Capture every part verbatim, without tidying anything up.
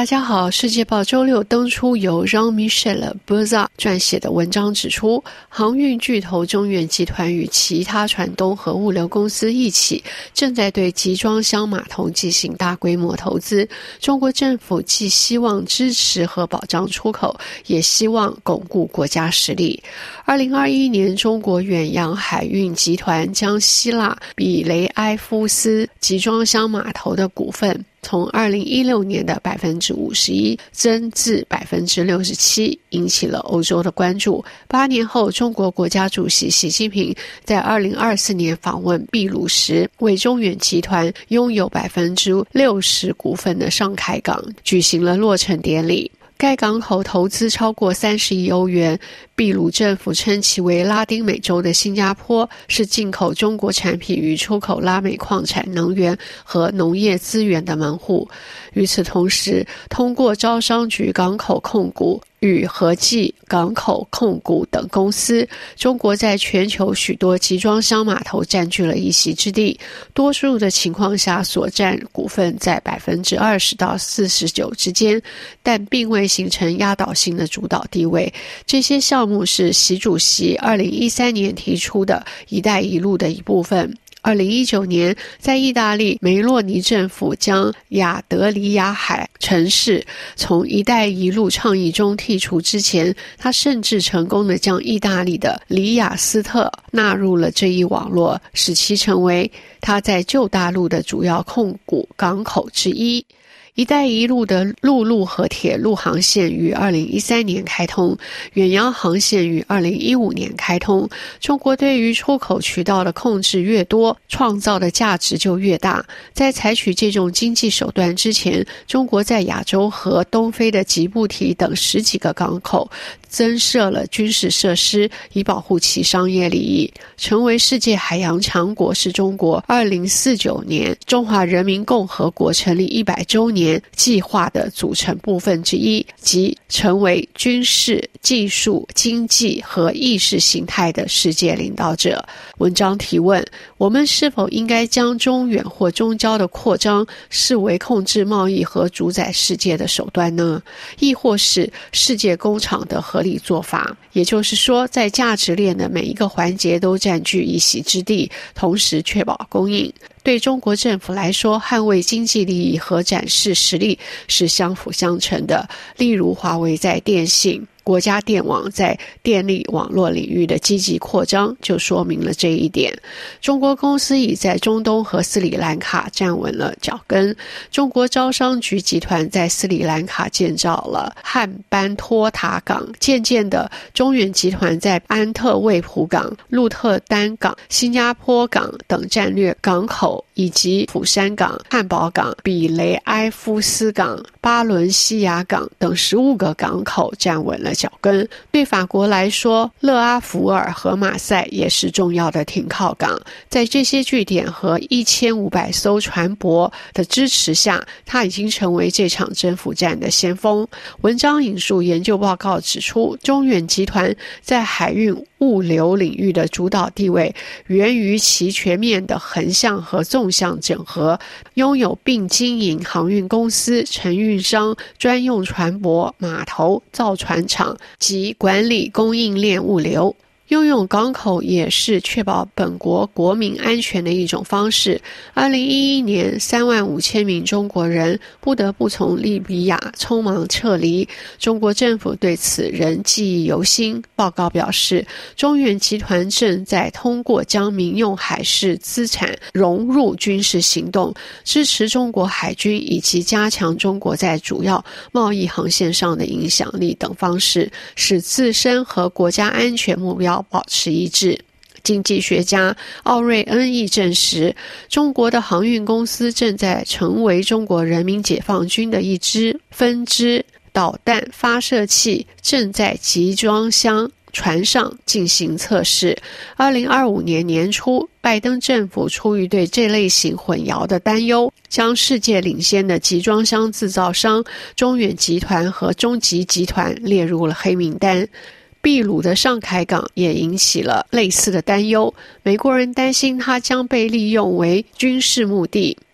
大家好，世界报周六登出由 Jean-Michel Beuzat 撰写的文章指出，航运巨头中远集团与其他船东和物流公司一起正在对集装箱码头进行大规模投资。中国政府既希望支持和保障出口，也希望巩固国家实力。二零二一年，中国远洋海运集团将希腊比雷埃夫斯集装箱码头的股份从二零一六年的 百分之五十一 增至 百分之六十七， 引起了欧洲的关注。八年后，中国国家主席习近平在二零二四年访问秘鲁时，为中远集团拥有 百分之六十 股份的上海港举行了落成典礼。该港口投资超过三十亿欧元，秘鲁政府称其为拉丁美洲的新加坡，是进口中国产品与出口拉美矿产能源和农业资源的门户。与此同时，通过招商局港口控股与和记港口控股等公司，中国在全球许多集装箱码头占据了一席之地，多数的情况下所占股份在 百分之二十 到 四十九 之间，但并未形成压倒性的主导地位。这些项目是习主席二零一三年提出的一带一路的一部分。二零一九年，在意大利梅洛尼政府将亚德里亚海城市从一带一路倡议中剔除之前，他甚至成功地将意大利的里雅斯特纳入了这一网络，使其成为他在旧大陆的主要控股港口之一。一带一路的陆路和铁路航线于二零一三年开通，远洋航线于二零一五年开通。中国对于出口渠道的控制越多，创造的价值就越大。在采取这种经济手段之前，中国在亚洲和东非的吉布提等十几个港口增设了军事设施，以保护其商业利益。成为世界海洋强国是中国二零四九年中华人民共和国成立一百周年计划的组成部分之一，即成为军事、技术、经济和意识形态的世界领导者。文章提问：我们是否应该将中远或中交的扩张视为控制贸易和主宰世界的手段呢？亦或是世界工厂的合理做法？也就是说，在价值链的每一个环节都占据一席之地，同时确保供应。对中国政府来说，捍卫经济利益和展示实力是相辅相成的。例如，华为在电信、国家电网在电力网络领域的积极扩张就说明了这一点。中国公司已在中东和斯里兰卡站稳了脚跟。中国招商局集团在斯里兰卡建造了汉班托塔港，渐渐的，中远集团在安特卫普港、鹿特丹港、新加坡港等战略港口，以及釜山港、汉堡港、比雷埃夫斯港、巴伦西亚港等十五个港口站稳了脚跟。对法国来说，勒阿弗尔和马赛也是重要的停靠港。在这些据点和一千五百艘船舶的支持下，它已经成为这场征服战的先锋。文章引述研究报告指出，中远集团在海运物流领域的主导地位源于其全面的横向和纵向整合，拥有并经营航运公司、承运商、专用船舶、码头、造船厂及管理供应链物流。拥有港口也是确保本国国民安全的一种方式。二零一一年，三万五千名中国人不得不从利比亚匆忙撤离，中国政府对此仍记忆犹新。报告表示，中远集团正在通过将民用海事资产融入军事行动，支持中国海军以及加强中国在主要贸易航线上的影响力等方式，使自身和国家安全目标保持一致。经济学家奥瑞恩亦证实，中国的航运公司正在成为中国人民解放军的一支分支，导弹发射器正在集装箱船上进行测试。二零二五年年初，拜登政府出于对这类型混淆的担忧，将世界领先的集装箱制造商中远集团和中集集团列入了黑名单。秘鲁的上海港也引起了类似的担忧，美国人担心它将被利用为军事目的。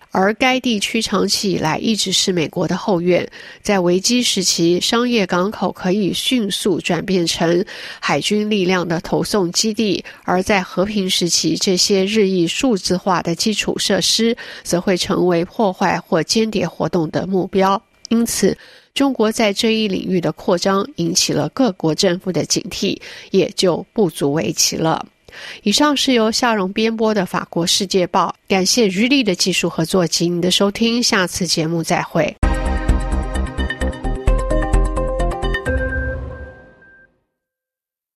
而该地区长期以来一直是美国的后院，在危机时期，商业港口可以迅速转变成海军力量的投送基地，而在和平时期，这些日益数字化的基础设施则会成为破坏或间谍活动的目标。因此，中国在这一领域的扩张引起了各国政府的警惕，也就不足为奇了。以上是由夏蓉编播的法国世界报，感谢余力的技术合作及您的收听，下次节目再会。